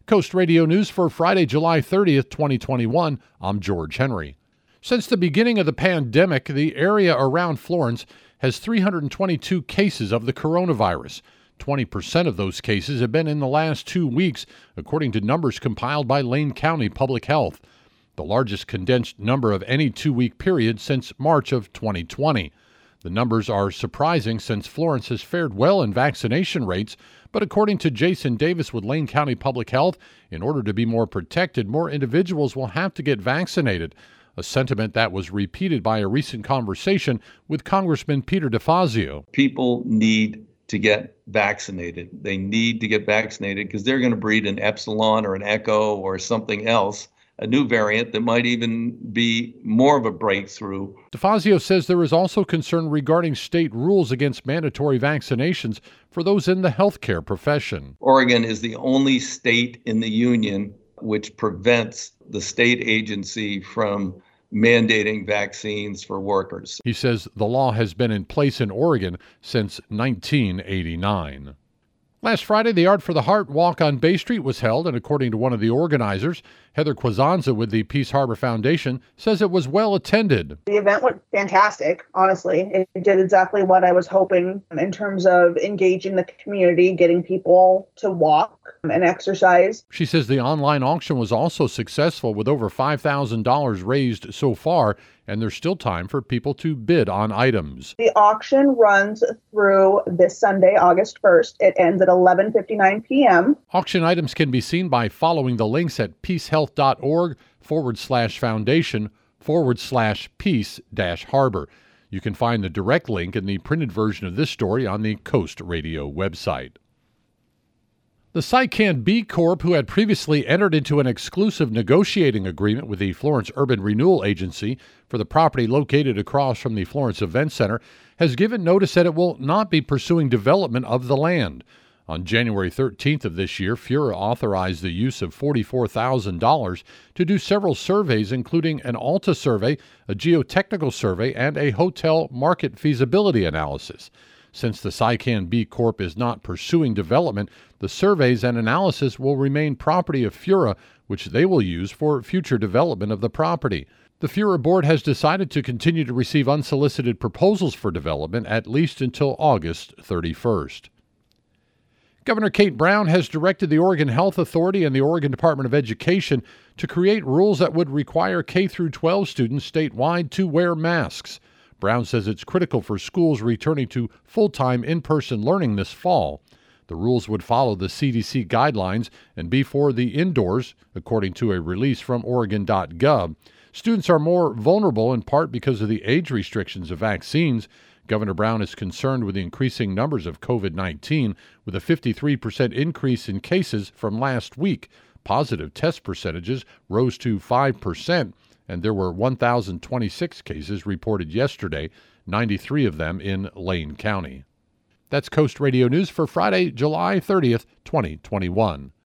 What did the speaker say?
Coast Radio News for Friday, July 30th, 2021. I'm George Henry. Since the beginning of the pandemic, the area around Florence has 322 cases of the coronavirus. 20% of those cases have been in the last 2 weeks, according to numbers compiled by Lane County Public Health, the largest condensed number of any 2-week period since March of 2020. The numbers are surprising since Florence has fared well in vaccination rates, but according to Jason Davis with Lane County Public Health, in order to be more protected, more individuals will have to get vaccinated, a sentiment that was repeated by a recent conversation with Congressman Peter DeFazio. People need to get vaccinated. They need to get vaccinated because they're going to breed an Epsilon or an Echo or something else, a new variant that might even be more of a breakthrough. DeFazio says there is also concern regarding state rules against mandatory vaccinations for those in the healthcare profession. Oregon is the only state in the union which prevents the state agency from mandating vaccines for workers. He says the law has been in place in Oregon since 1989. Last Friday, the Art for the Heart Walk on Bay Street was held, and according to one of the organizers, Heather Quazanza with the Peace Harbor Foundation, says it was well attended. The event went fantastic, honestly. It did exactly what I was hoping in terms of engaging the community, getting people to walk and exercise. She says the online auction was also successful with over $5,000 raised so far, and there's still time for people to bid on items. The auction runs through this Sunday, August 1st. It ends at 11:59 p.m. Auction items can be seen by following the links at peacehealth.org/foundation/peace-harbor. You can find the direct link in the printed version of this story on the Coast Radio website. The Sycan B Corp, who had previously entered into an exclusive negotiating agreement with the Florence Urban Renewal Agency for the property located across from the Florence Event Center, has given notice that it will not be pursuing development of the land. On January 13th of this year, FURA authorized the use of $44,000 to do several surveys, including an ALTA survey, a geotechnical survey, and a hotel market feasibility analysis. Since the Sycan B Corp is not pursuing development, the surveys and analysis will remain property of FURA, which they will use for future development of the property. The FURA board has decided to continue to receive unsolicited proposals for development at least until August 31st. Governor Kate Brown has directed the Oregon Health Authority and the Oregon Department of Education to create rules that would require K-12 students statewide to wear masks. Brown says it's critical for schools returning to full-time in-person learning this fall. The rules would follow the CDC guidelines and be for the indoors, according to a release from Oregon.gov. Students are more vulnerable in part because of the age restrictions of vaccines. Governor Brown is concerned with the increasing numbers of COVID-19, with a 53% increase in cases from last week. Positive test percentages rose to 5%. And there were 1,026 cases reported yesterday, 93 of them in Lane County. That's Coast Radio News for Friday, July 30th, 2021.